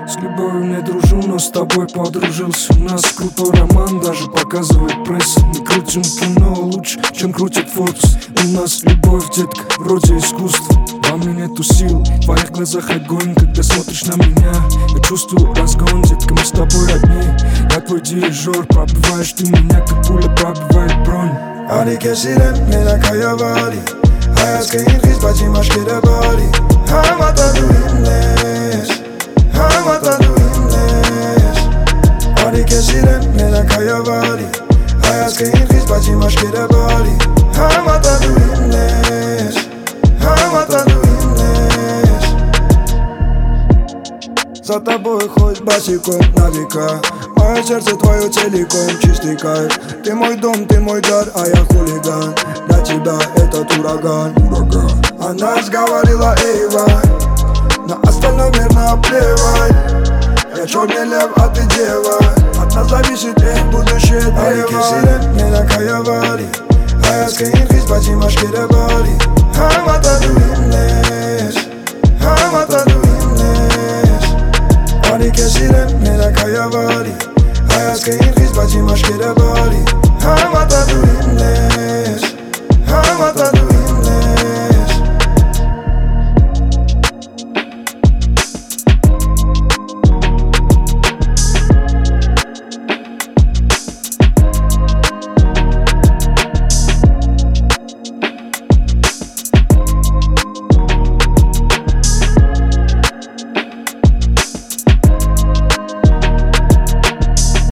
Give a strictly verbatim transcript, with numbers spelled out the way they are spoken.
С любовью не дружу, но с тобой подружился. У нас крутой роман, даже показывает пресса. Мы крутим кино лучше, чем крутит Forbes. У нас любовь, детка, вроде искусства. Во мне нету сил, в твоих глазах огонь. Когда смотришь на меня, я чувствую разгон. Детка, мы с тобой одни, я твой дирижер. Пробиваешь ты меня, как пуля пробивает бронь. Ali kesilen neden kayavali Hayat keyin his bacim aşkere bali Hamata duinles Hamata duinles Ali kesilen neden kayavali Hayat keyin his bacim aşkere bali Hamata duinles Hamata duinles За тобой хоть босиком на века. Мое сердце твое целиком, чистый кайф. Ты мой дом, ты мой дар, а я хулиган. Для тебя этот ураган, ураган. Она сговорила Эйва, на остальном мирно плевай. Я черный лев, а ты дева. От нас зависит их будущее древо. Ali kesilen neden kayavali Hayat keyin his bacim aşkere bali Hamata duinles Hamata duinles Ali kesilen neden kayavali Hayat keyin his bacim aşkere bali Hamata duinles Hamata duinles